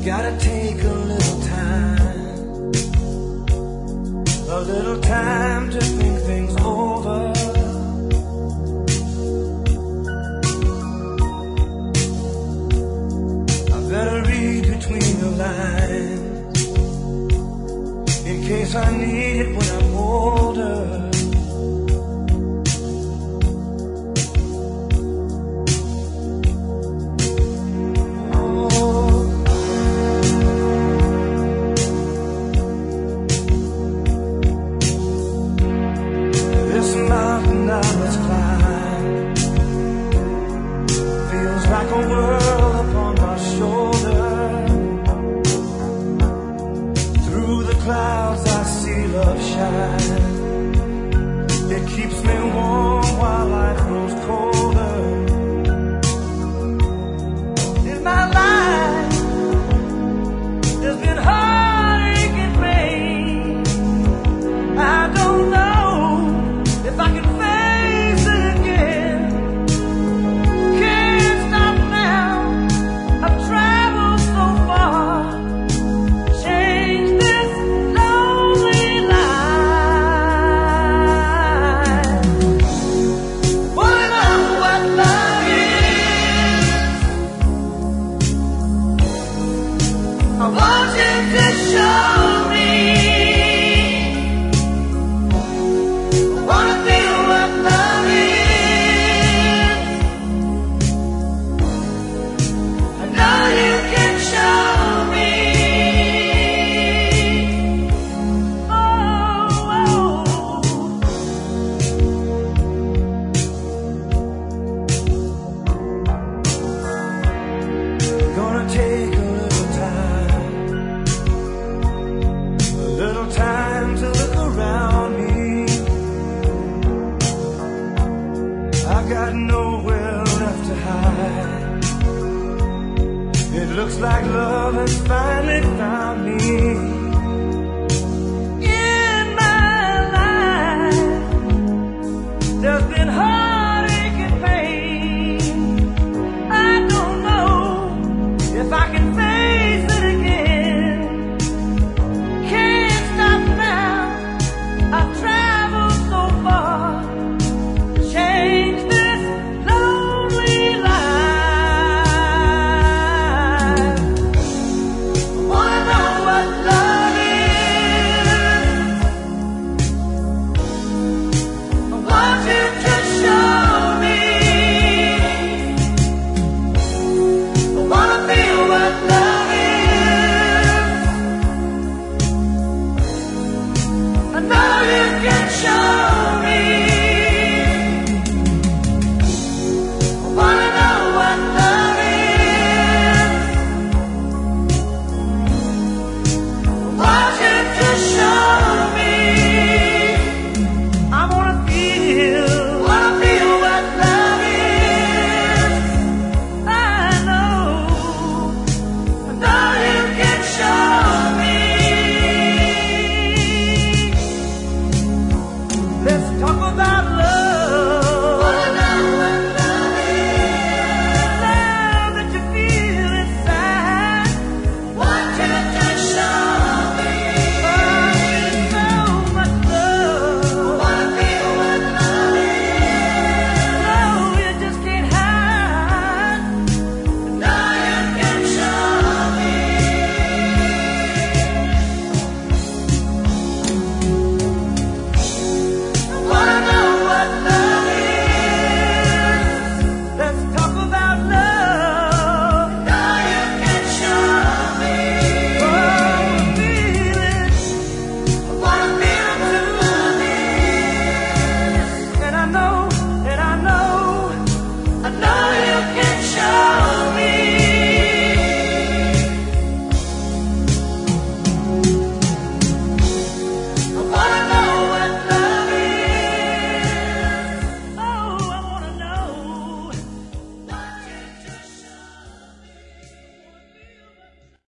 gotta take a little time to think things over. I better read between the lines in case I need it when I'm older. Like a world upon my shoulder. Through the clouds I see love shine. It keeps me warm while life grows colder. In my life there's been heartache and pain. I don't know if I can face it again. I want you to show me. I wanna feel what love is. I know you can show me. Gonna take time to look around me. I got nowhere left to hide. It looks like love has finally found me. In my life there's been hard